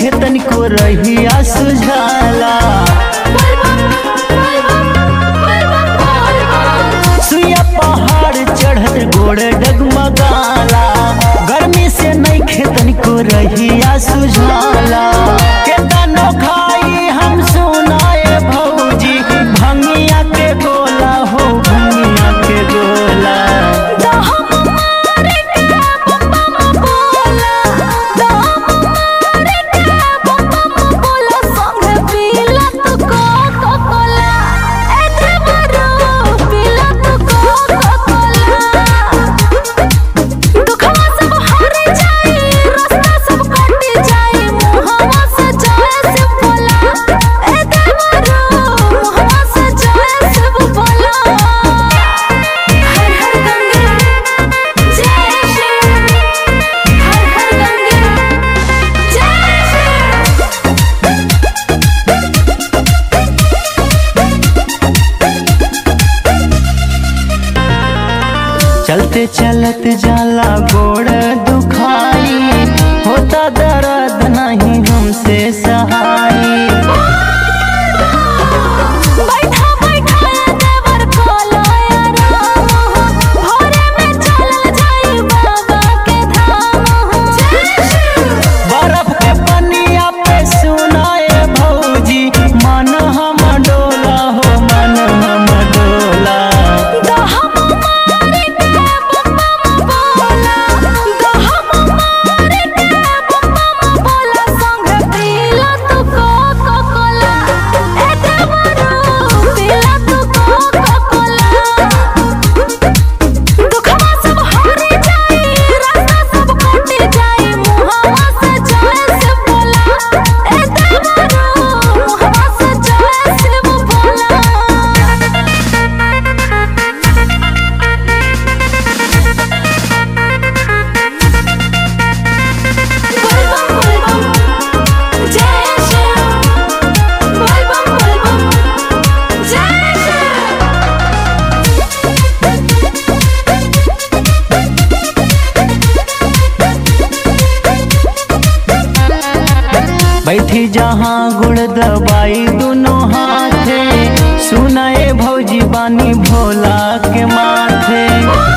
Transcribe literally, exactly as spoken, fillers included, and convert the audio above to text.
नइखे तनिको रहिया सुझाला। सुइया पहाड़ चढ़त गोड़ डगमगाला, गर्मी से नइखे तनिको रहिया सुझाला। केतनो खाई हम सुनाए भौजी भंगिया के गोला हो भंगिया के गोला। चलते चलत जाला गोड़ दुखाई, होता दर्द नहीं हमसे सहाई। बर्फ के पनिया पे सुनाए भौजी मन हम डोला हो मन हम डोला। बैठी जहाँ गुड़ दबाई दोनों हाथे, सुनाए भौजी बानी भोला के माथे।